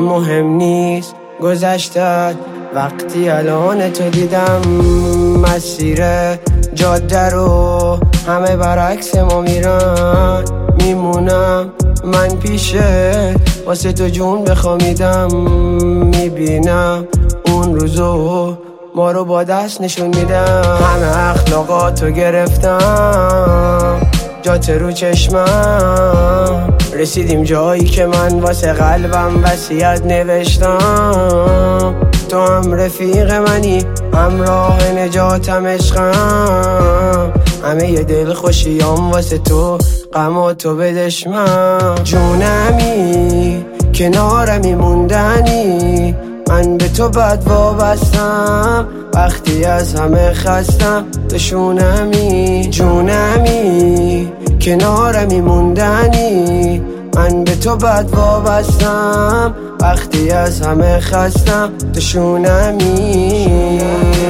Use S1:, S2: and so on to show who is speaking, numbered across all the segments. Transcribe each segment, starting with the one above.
S1: مهم نیست گذشتت وقتی الان تو دیدم. مسیر جاده رو همه برعکس ما میرن، میمونم من پیشه واسه تو جون بخوامیدم. میبینم اون روزو ما رو با دست نشون میدم. همه اخلاقاتو گرفتم جات رو چشمم، رسیدیم جایی که من واسه قلبم وصیت نوشتم. تو هم رفیق منی، همراه نجاتم، عشقم. همه ی دل خوشیام واسه تو، غم تو بدشمم. جونمی کنارمی موندنی، من به تو بد وابستم وقتی از همه خستم. تو شونمی جونمی کنارمی موندنی، من به تو بد وابستم وقتی از همه خستم. تو شونمی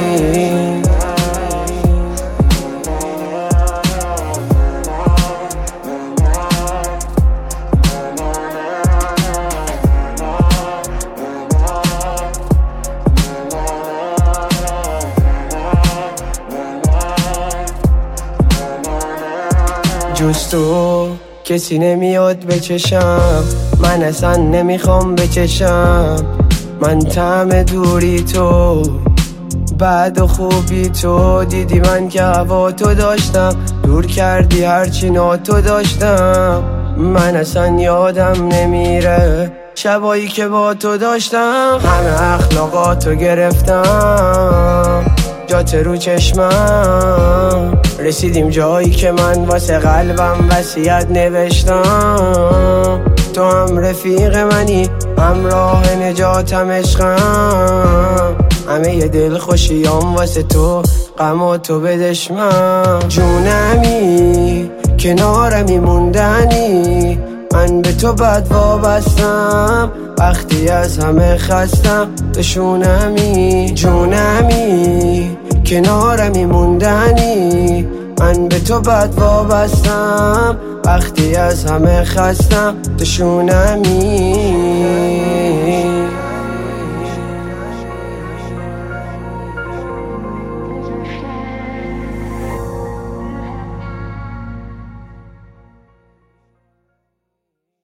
S1: جز تو کسی نمیاد بچشم، من اصلا نمیخوام بچشم. من طعم دوری تو، بعد و خوبی تو، دیدی من که هوا تو داشتم، دور کردی هرچی ناتو داشتم. من اصلا یادم نمیره شبایی که با تو داشتم. همه اخلاقاتو گرفتم جات رو چشمم، رسیدیم جایی که من واسه قلبم وصیت نوشتم. تو هم رفیق منی، همراه نجاتم، عشقم. همه ی دل خوشیام واسه تو، غم تو بدشمم. جونمی کنارمی موندنی، من به تو بد وابستم وقتی از همه خستم. تو شونمی جونمی کنارمی موندنی، من به تو بد وابستم وقتی از همه خستم. تو شونمی